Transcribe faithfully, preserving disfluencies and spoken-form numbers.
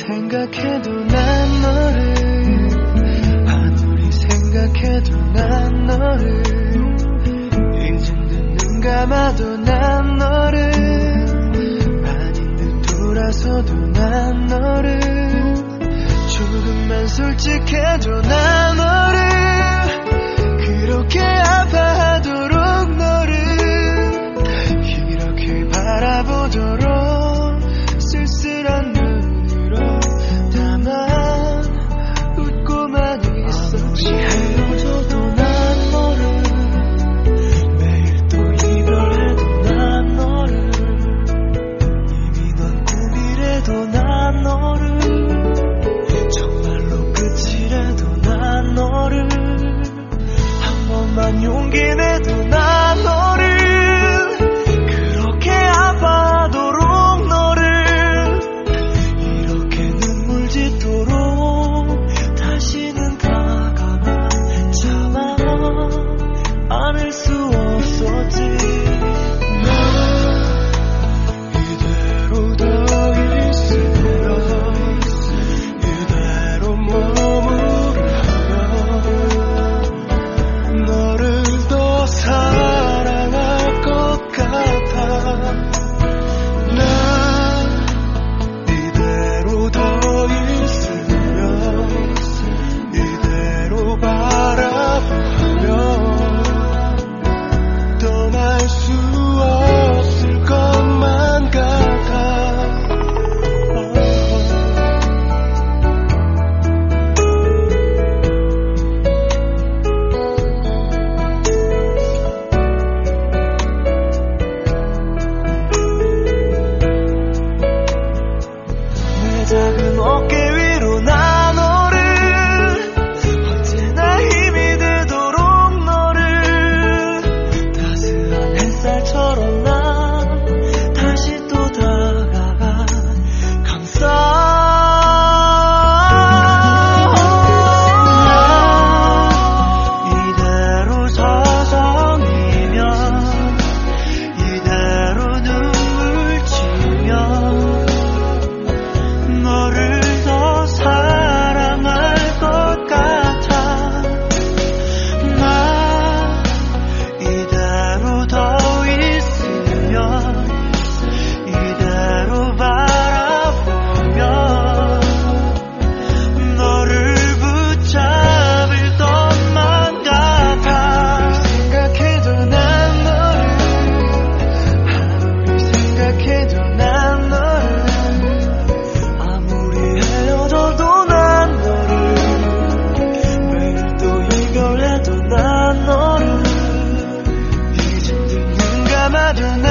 생각해도 난 너를 아무리 생각해도 난 너를 이젠 눈 감아도 난 너를 아닌 듯 돌아서도 난 너를 조금만 솔직해줘 난 너를 그렇게 아파하도록 너를 이렇게 바라보도록 쓸쓸한 눈으로 다만 웃고만 있었지 헤어져도 난 너를 매일 또 이별해도 난 너를 이미 넌 꿈이래도 난 너를 정말로 끝이래도 난 너를 한 번만 용기 내도 난 너를 그렇게 아파하도록 너를 이렇게 눈물 짓도록 다시는 다가가 참아 안을 수 없었지 나 이대로 더 있으려 이대로 머무르려 너를 더 사랑할 것 같아 난 이대로 더 있으려 이대로 바라보며 떠날 수 없을 것만 같아 내 작은 어깨 위로 나 너를 언제나 힘이 되도록 너를 따스한 햇살처럼 난 다시 또 다가가 감싸 이대로 서성이며 이대로 눈물 지며 너를 더 사랑할 것 같아 나 이대로 더 있으면 이대로 바라보며 너를 붙잡을 것만 같아 생각해도 난 너를 아무리 생각해도 난 너를 아무리 헤어져도 난 너를 매일 또 이별해도 난 너를 이젠 눈 감아도 난